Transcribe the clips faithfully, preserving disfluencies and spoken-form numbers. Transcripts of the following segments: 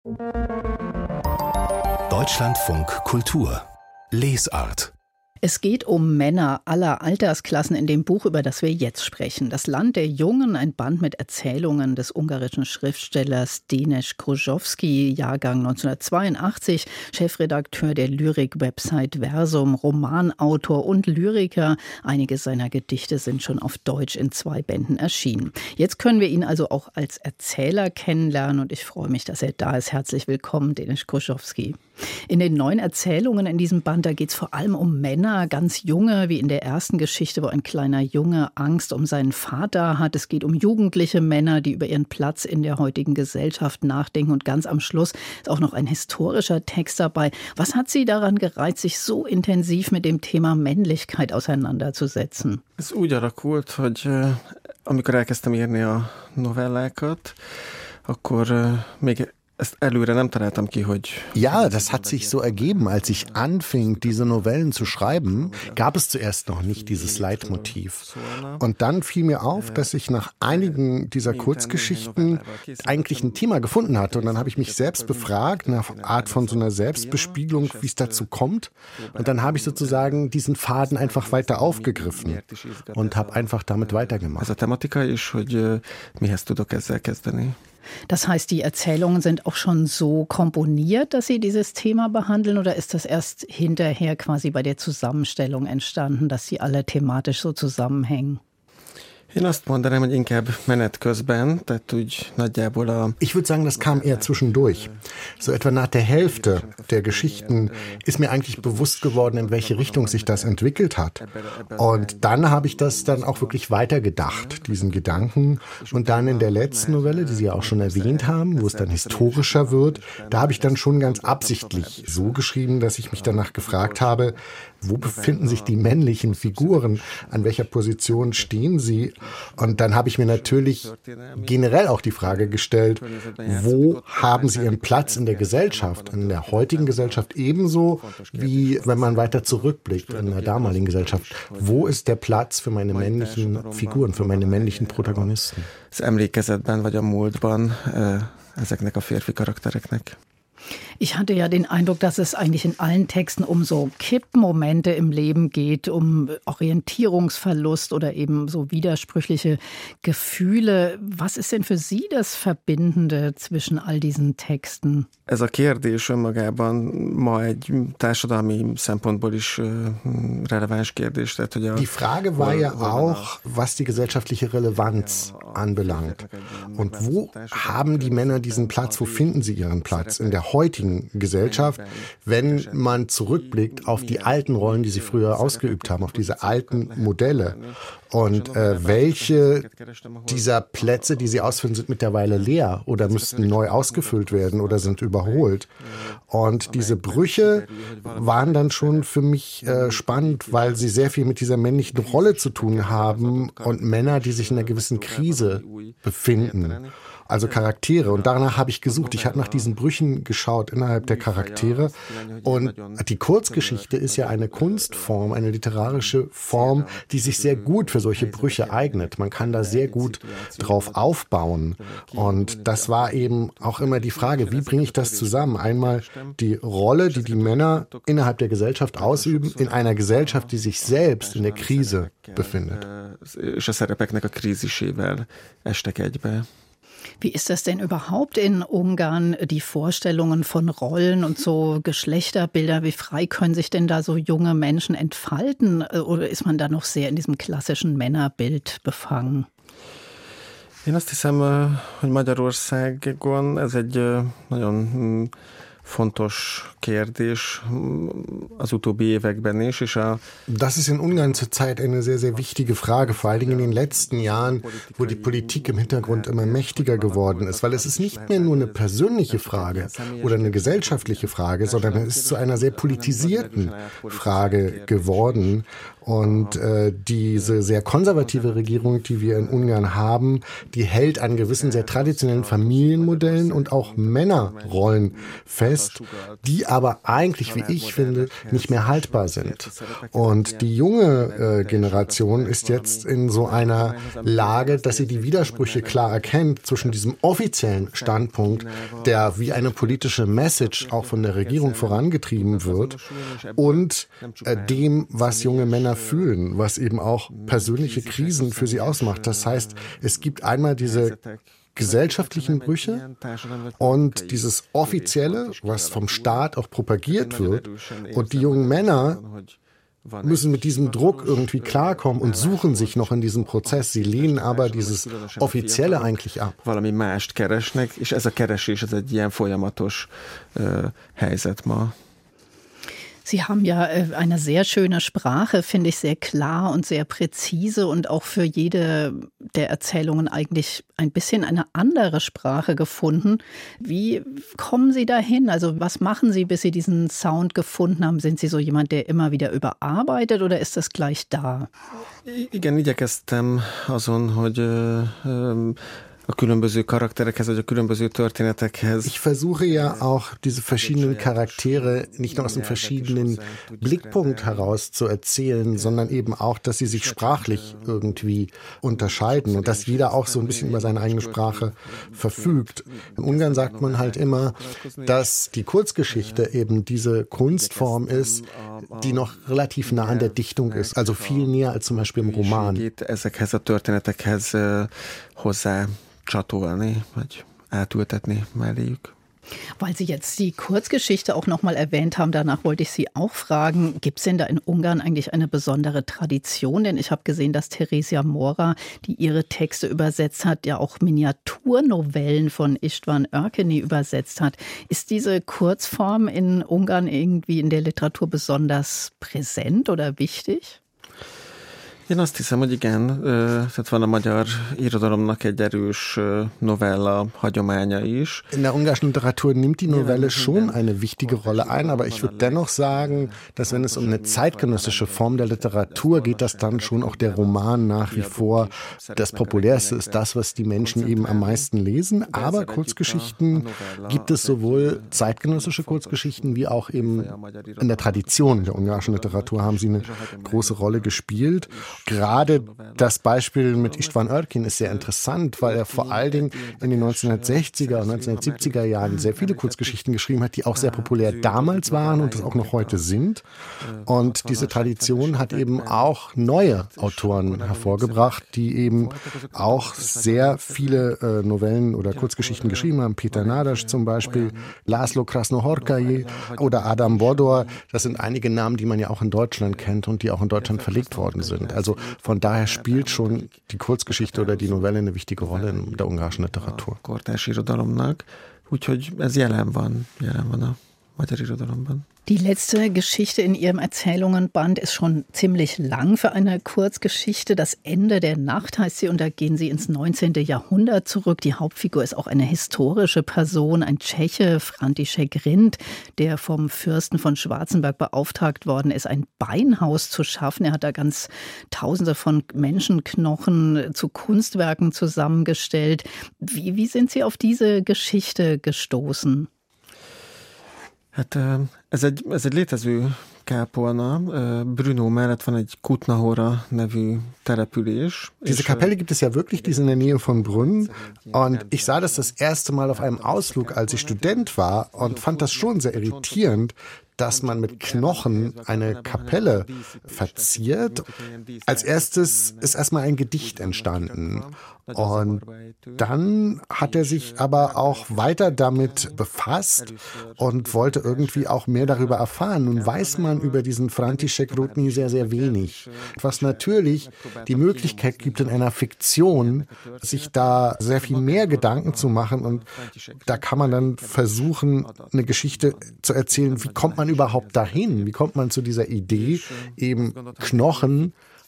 Deutschlandfunk Kultur Lesart. Es geht um Männer aller Altersklassen in dem Buch, über das wir jetzt sprechen. Das Land der Jungen, ein Band mit Erzählungen des ungarischen Schriftstellers Dénes Krzyzewski, Jahrgang neunzehnhundertzweiundachtzig, Chefredakteur der Lyrik-Website Versum, Romanautor und Lyriker. Einige seiner Gedichte sind schon auf Deutsch in zwei Bänden erschienen. Jetzt können wir ihn also auch als Erzähler kennenlernen und ich freue mich, dass er da ist. Herzlich willkommen, Dénes Krzyzewski. In den neuen Erzählungen in diesem Band, da geht es vor allem um Männer, ganz junge, wie in der ersten Geschichte, wo ein kleiner Junge Angst um seinen Vater hat. Es geht um jugendliche Männer, die über ihren Platz in der heutigen Gesellschaft nachdenken. Und ganz am Schluss ist auch noch ein historischer Text dabei. Was hat Sie daran gereizt, sich so intensiv mit dem Thema Männlichkeit auseinanderzusetzen? Ez úgy alakult, hogy amikor elkezdtem írni a novellákat, akkor még Ja, das hat sich so ergeben. Als ich anfing, diese Novellen zu schreiben, gab es zuerst noch nicht dieses Leitmotiv. Und dann fiel mir auf, dass ich nach einigen dieser Kurzgeschichten eigentlich ein Thema gefunden hatte. Und dann habe ich mich selbst befragt, eine Art von so einer Selbstbespiegelung, wie es dazu kommt. Und dann habe ich sozusagen diesen Faden einfach weiter aufgegriffen und habe einfach damit weitergemacht. Das heißt, die Erzählungen sind auch schon so komponiert, dass Sie dieses Thema behandeln, oder ist das erst hinterher quasi bei der Zusammenstellung entstanden, dass sie alle thematisch so zusammenhängen? Ich würde sagen, das kam eher zwischendurch. So etwa nach der Hälfte der Geschichten ist mir eigentlich bewusst geworden, in welche Richtung sich das entwickelt hat. Und dann habe ich das dann auch wirklich weitergedacht, diesen Gedanken. Und dann in der letzten Novelle, die Sie ja auch schon erwähnt haben, wo es dann historischer wird, da habe ich dann schon ganz absichtlich so geschrieben, dass ich mich danach gefragt habe, wo befinden sich die männlichen Figuren? An welcher Position stehen sie? Und dann habe ich mir natürlich generell auch die Frage gestellt, wo haben sie ihren Platz in der Gesellschaft, in der heutigen Gesellschaft ebenso, wie wenn man weiter zurückblickt in der damaligen Gesellschaft. Wo ist der Platz für meine männlichen Figuren, für meine männlichen Protagonisten? Az emlékezetben vagy a múltban ezeknek a férfi karaktereknek. Ich hatte ja den Eindruck, dass es eigentlich in allen Texten um so Kippmomente im Leben geht, um Orientierungsverlust oder eben so widersprüchliche Gefühle. Was ist denn für Sie das Verbindende zwischen all diesen Texten? Ez a kérdés önmagában ma egy társadalmi szempontból is releváns kérdés. Tehát, hogy a Die Frage war ja auch, was die gesellschaftliche Relevanz anbelangt. Und wo haben die Männer diesen Platz, wo finden sie ihren Platz in der heutigen Gesellschaft, wenn man zurückblickt auf die alten Rollen, die sie früher ausgeübt haben, auf diese alten Modelle. Und äh, welche dieser Plätze, die sie ausfüllen, sind mittlerweile leer oder müssten neu ausgefüllt werden oder sind überholt. Und diese Brüche waren dann schon für mich äh, spannend, weil sie sehr viel mit dieser männlichen Rolle zu tun haben und Männer, die sich in einer gewissen Krise befinden. Also Charaktere. Und danach habe ich gesucht. Ich habe nach diesen Brüchen geschaut innerhalb der Charaktere. Und die Kurzgeschichte ist ja eine Kunstform, eine literarische Form, die sich sehr gut für solche Brüche eignet. Man kann da sehr gut drauf aufbauen. Und das war eben auch immer die Frage, wie bringe ich das zusammen? Einmal die Rolle, die die Männer innerhalb der Gesellschaft ausüben, in einer Gesellschaft, die sich selbst in der Krise befindet. Wie ist das denn überhaupt in Ungarn, die Vorstellungen von Rollen und so Geschlechterbilder? Wie frei können sich denn da so junge Menschen entfalten? Oder ist man da noch sehr in diesem klassischen Männerbild befangen? Én azt hiszem, hogy Magyarországon ez egy nagyon fontos kérdés az utóbbi években is, és a Das ist in Ungarn zurzeit eine sehr, sehr wichtige Frage, vor allen Dingen in den letzten Jahren, wo die Politik im Hintergrund immer mächtiger geworden ist, weil es ist nicht mehr nur eine persönliche Frage oder eine gesellschaftliche Frage, sondern es ist zu einer sehr politisierten Frage geworden. Und äh, diese sehr konservative Regierung, die wir in Ungarn haben, die hält an gewissen sehr traditionellen Familienmodellen und auch Männerrollen fest, lässt, die aber eigentlich, wie ich finde, nicht mehr haltbar sind. Und die junge äh, Generation ist jetzt in so einer Lage, dass sie die Widersprüche klar erkennt zwischen diesem offiziellen Standpunkt, der wie eine politische Message auch von der Regierung vorangetrieben wird, und äh, dem, was junge Männer fühlen, was eben auch persönliche Krisen für sie ausmacht. Das heißt, es gibt einmal diese gesellschaftlichen Brüche und dieses Offizielle, was vom Staat auch propagiert wird, und die jungen Männer müssen mit diesem Druck irgendwie klarkommen und suchen sich noch in diesem Prozess. Sie lehnen aber dieses Offizielle eigentlich ab. Valami mást keresnek, és ez a keresés, ez egy ilyen folyamatos uh, helyzet ma. Sie haben ja eine sehr schöne Sprache, finde ich, sehr klar und sehr präzise und auch für jede der Erzählungen eigentlich ein bisschen eine andere Sprache gefunden. Wie kommen Sie dahin? Also was machen Sie, bis Sie diesen Sound gefunden haben? Sind Sie so jemand, der immer wieder überarbeitet, oder ist das gleich da? Igen, igyekeztem azon, hogy uh, a különböző karakterekhez, vagy a különböző történetekhez. Ich versuche ja auch diese verschiedenen Charaktere nicht nur aus einem verschiedenen Blickpunkt heraus zu erzählen, sondern eben auch, dass sie sich sprachlich irgendwie unterscheiden und dass jeder auch so ein bisschen über seine eigene Sprache verfügt. In Ungarn sagt man halt immer, dass die Kurzgeschichte eben diese Kunstform ist, die noch relativ nah an der Dichtung ist, also viel näher als zum Beispiel im Roman. Ezekhez a történetekhez hozzá csatolni, vagy átültetni melléjük. Weil Sie jetzt die Kurzgeschichte auch nochmal erwähnt haben, danach wollte ich Sie auch fragen, gibt es denn da in Ungarn eigentlich eine besondere Tradition? Denn ich habe gesehen, dass Teresia Mora, die ihre Texte übersetzt hat, ja auch Miniaturnovellen von István Ürkény übersetzt hat. Ist diese Kurzform in Ungarn irgendwie in der Literatur besonders präsent oder wichtig? Én azt hiszem, hogy igen, tehát van a magyar irodalomnak egy erős Novella hagyománya is. In der ungarischen Literatur nimmt die Novelle schon eine wichtige Rolle ein, aber ich würde dennoch sagen, dass wenn es um eine zeitgenössische Form der Literatur geht, dass dann schon auch der Roman nach wie vor das Populärste ist, das, was die Menschen eben am meisten lesen. Aber Kurzgeschichten gibt es sowohl zeitgenössische Kurzgeschichten wie auch eben in der Tradition der ungarischen Literatur haben sie eine große Rolle gespielt. Gerade das Beispiel mit István Ürkény ist sehr interessant, weil er vor allen Dingen in den neunzehnhundertsechziger und neunzehnhundertsiebziger Jahren sehr viele Kurzgeschichten geschrieben hat, die auch sehr populär damals waren und das auch noch heute sind. Und diese Tradition hat eben auch neue Autoren hervorgebracht, die eben auch sehr viele äh, Novellen oder Kurzgeschichten geschrieben haben. Peter Nádas zum Beispiel, László Krasznahorkai oder Adam Bodor. Das sind einige Namen, die man ja auch in Deutschland kennt und die auch in Deutschland verlegt worden sind. Also von daher spielt schon die Kurzgeschichte oder die Novelle eine wichtige Rolle in der ungarischen Literatur. Kortárs irodalomnak, úgyhogy ez jelen van, jelen van a magyar irodalomban. Die letzte Geschichte in Ihrem Erzählungenband ist schon ziemlich lang für eine Kurzgeschichte. Das Ende der Nacht heißt sie, und da gehen Sie ins neunzehnte Jahrhundert zurück. Die Hauptfigur ist auch eine historische Person, ein Tscheche, František Grind, der vom Fürsten von Schwarzenberg beauftragt worden ist, ein Beinhaus zu schaffen. Er hat da ganz Tausende von Menschenknochen zu Kunstwerken zusammengestellt. Wie, wie sind Sie auf diese Geschichte gestoßen? Hát ez egy, ez egy létező kápolna. Brno mellett van egy Kutnahora nevű település. Diese Kapelle gibt es ja wirklich, die ist in der Nähe von Brünn. Und ich sah das das erste Mal auf einem Ausflug, als ich Student war, und fand das schon sehr irritierend, dass man mit Knochen eine Kapelle verziert. Als erstes ist erstmal ein Gedicht entstanden. Und dann hat er sich aber auch weiter damit befasst und wollte irgendwie auch mehr darüber erfahren. Nun weiß man über diesen František Hrudný sehr, sehr wenig. Was natürlich die Möglichkeit gibt, in einer Fiktion sich da sehr viel mehr Gedanken zu machen. Und da kann man dann versuchen, eine Geschichte zu erzählen. Wie kommt man überhaupt dahin? Wie kommt man zu dieser Idee, eben Knochen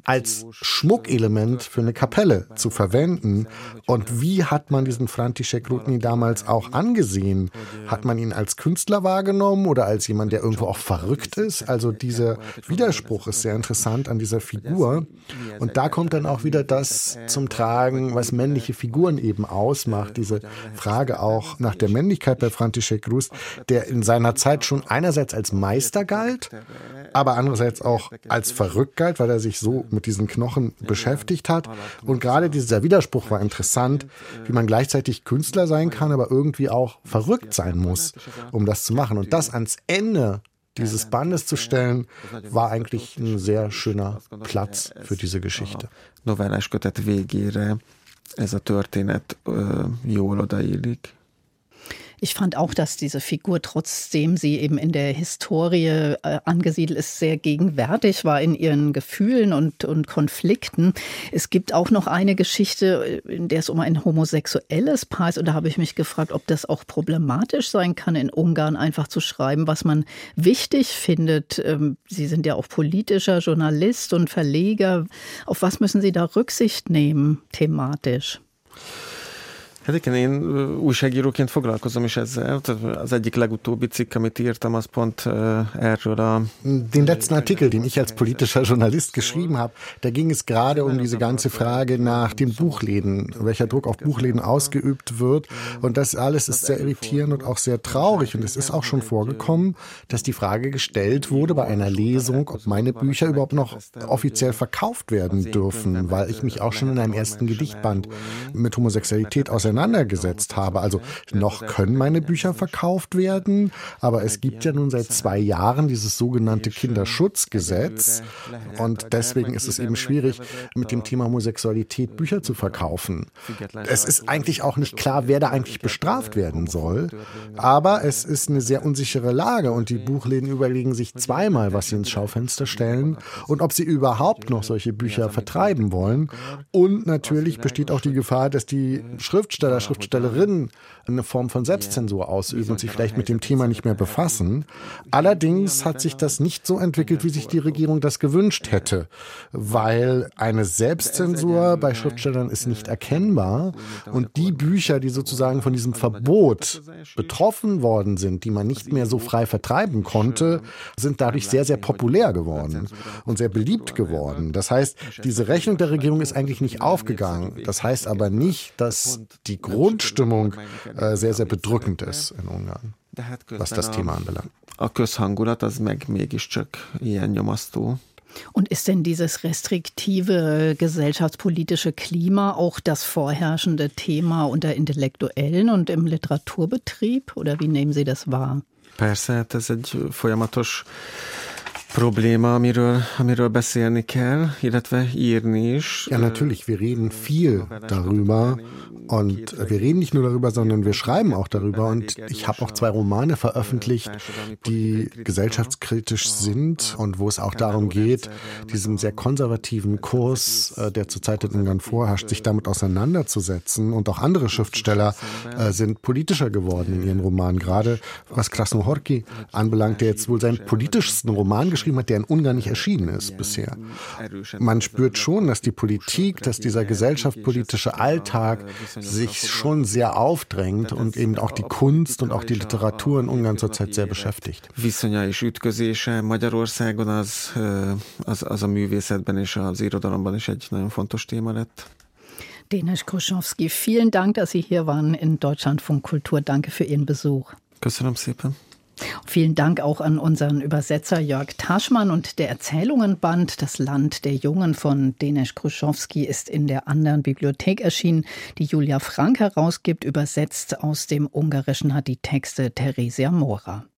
als Schmuckelement für eine Kapelle zu verwenden. Und wie hat man diesen František Rudný damals auch angesehen? Hat man ihn als Künstler wahrgenommen oder als jemand, der irgendwo auch verrückt ist? Also dieser Widerspruch ist sehr interessant an dieser Figur. Und da kommt dann auch wieder das zum Tragen, was männliche Figuren eben ausmacht. Diese Frage auch nach der Männlichkeit bei František Rus, der in seiner Zeit schon einerseits als Meister galt, aber andererseits auch als verrückt galt, weil er sich so mit diesen Knochen beschäftigt hat. Und gerade dieser Widerspruch war interessant, wie man gleichzeitig Künstler sein kann, aber irgendwie auch verrückt sein muss, um das zu machen. Und das ans Ende dieses Bandes zu stellen, war eigentlich ein sehr schöner Platz für diese Geschichte. Novellás kötet végére ez a történet jól odaillik. Ich fand auch, dass diese Figur, trotzdem sie eben in der Historie äh, angesiedelt ist, sehr gegenwärtig war in ihren Gefühlen und, und Konflikten. Es gibt auch noch eine Geschichte, in der es um ein homosexuelles Paar ist. Und da habe ich mich gefragt, ob das auch problematisch sein kann, in Ungarn einfach zu schreiben, was man wichtig findet. Ähm, Sie sind ja auch politischer Journalist und Verleger. Auf was müssen Sie da Rücksicht nehmen, thematisch? Hát igen, én újságíróként foglalkozom is ezzel. Az egyik legutóbbi cikk, amit írtam, az pont erről a... Den letzten Artikel, den ich als politischer Journalist geschrieben habe, da ging es gerade um diese ganze Frage nach den Buchläden, welcher Druck auf Buchläden ausgeübt wird. Und das alles ist sehr irritierend und auch sehr traurig. Und es ist auch schon vorgekommen, dass die Frage gestellt wurde bei einer Lesung, ob meine Bücher überhaupt noch offiziell verkauft werden dürfen, weil ich mich auch schon in einem ersten Gedichtband mit Homosexualität auseinandergesetzt auseinandergesetzt habe. Also noch können meine Bücher verkauft werden, aber es gibt ja nun seit zwei Jahren dieses sogenannte Kinderschutzgesetz und deswegen ist es eben schwierig, mit dem Thema Homosexualität Bücher zu verkaufen. Es ist eigentlich auch nicht klar, wer da eigentlich bestraft werden soll, aber es ist eine sehr unsichere Lage und die Buchläden überlegen sich zweimal, was sie ins Schaufenster stellen und ob sie überhaupt noch solche Bücher vertreiben wollen. Und natürlich besteht auch die Gefahr, dass die Schriftsteller Schriftsteller, Schriftstellerinnen eine Form von Selbstzensur ausüben und sich vielleicht mit dem Thema nicht mehr befassen. Allerdings hat sich das nicht so entwickelt, wie sich die Regierung das gewünscht hätte, weil eine Selbstzensur bei Schriftstellern ist nicht erkennbar und die Bücher, die sozusagen von diesem Verbot betroffen worden sind, die man nicht mehr so frei vertreiben konnte, sind dadurch sehr, sehr populär geworden und sehr beliebt geworden. Das heißt, diese Rechnung der Regierung ist eigentlich nicht aufgegangen. Das heißt aber nicht, dass die Grundstimmung äh, sehr, sehr bedrückend ist in Ungarn, was das Thema anbelangt. A közhangulat az meg mégiscsak ilyen nyomasztó. Und ist denn dieses restriktive gesellschaftspolitische Klima auch das vorherrschende Thema unter Intellektuellen und im Literaturbetrieb? Oder wie nehmen Sie das wahr? Persze, hát ez egy folyamatos Problema, amiről, amiről beszélni kell, illetve írni is. Ja, natürlich, wir reden viel darüber und wir reden nicht nur darüber, sondern wir schreiben auch darüber und ich habe auch zwei Romane veröffentlicht, die gesellschaftskritisch sind und wo es auch darum geht, diesem sehr konservativen Kurs, der zurzeit in Ungarn vorherrscht, sich damit auseinanderzusetzen und auch andere Schriftsteller äh, sind politischer geworden in ihren Romanen, gerade was Krasznahorki anbelangt, der jetzt wohl seinen politischsten Roman geschrieben hat, der in Ungarn nicht erschienen ist bisher. Man spürt schon, dass die Politik, dass dieser gesellschaftspolitische Alltag sich schon sehr aufdrängt und eben auch die Kunst und auch die Literatur in Ungarn zurzeit sehr beschäftigt. Viszonya és ütközése Magyarországon az, az, az a művészetben és az irodalomban is egy nagyon fontos téma lett. Dénes Kruszowski, vielen Dank, dass Sie hier waren in Deutschlandfunk Kultur. Danke für Ihren Besuch. Köszönöm szépen. Vielen Dank auch an unseren Übersetzer Jörg Taschmann und der Erzählungenband Das Land der Jungen von Dénes Kruszowski ist in der anderen Bibliothek erschienen, die Julia Frank herausgibt. Übersetzt aus dem Ungarischen hat die Texte Theresia Mora.